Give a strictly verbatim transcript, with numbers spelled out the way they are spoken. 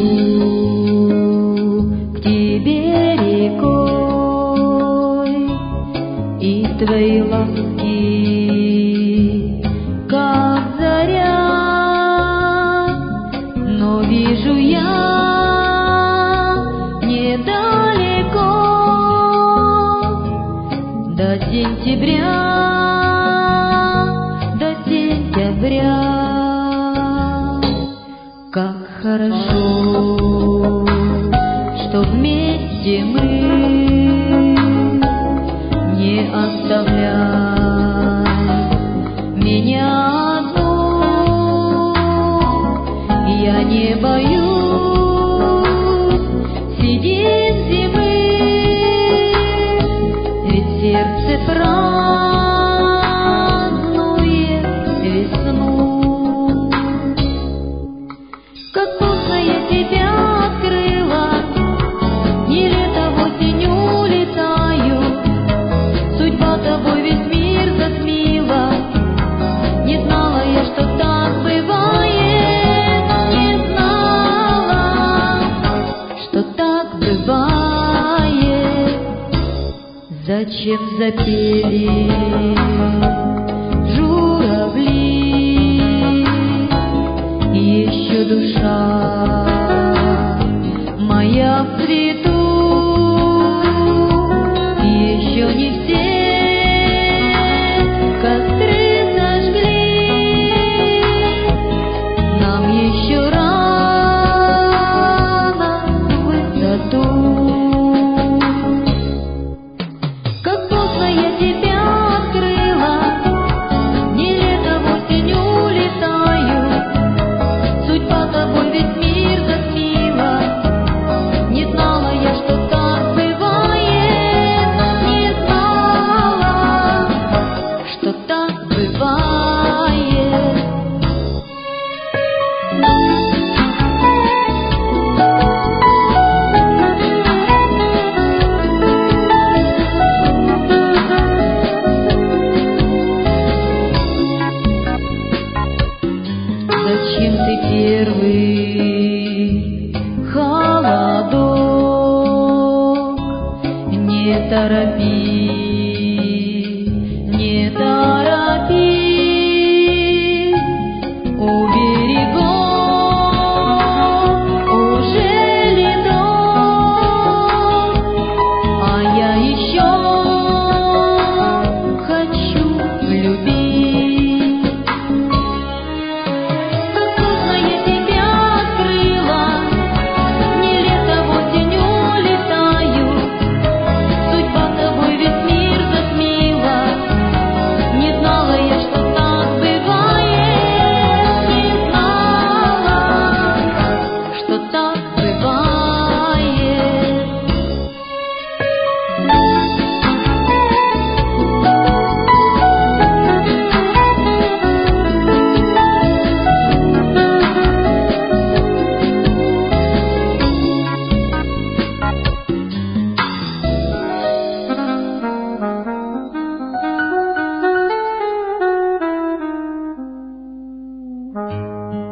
к тебе рекой, и твои ласки, как заря, но вижу я недалеко до сентября, до сентября. Как хорошо, что вместе мы, не оставляй меня одну. Я не боюсь сидеть зимы, ведь сердце празднует весну. Как поздно я тебя открыла, не лето, осень улетаю, судьба тобой весь мир затмила. Не знала я, что так бывает, не знала, что так бывает. Зачем запели журавли? Еще душа моя в цвету, еще не все костры зажгли, нам еще рано в высоту. Как поздно я тебя открыла, не лето, осень улетаю, судьба тобой весь мир затмила. Не знала я, что так бывает, не знала, что так бывает. Зачем ты первый холодок? Не торопи, не торопи. У берегов уже ледок, а я еще хочу любить. Как поздно я тебя открыла, не лето, осень улетаю, судьба тобой весь мир затмила. Не знала я, что так бывает, не знала, что так бывает. Thank you.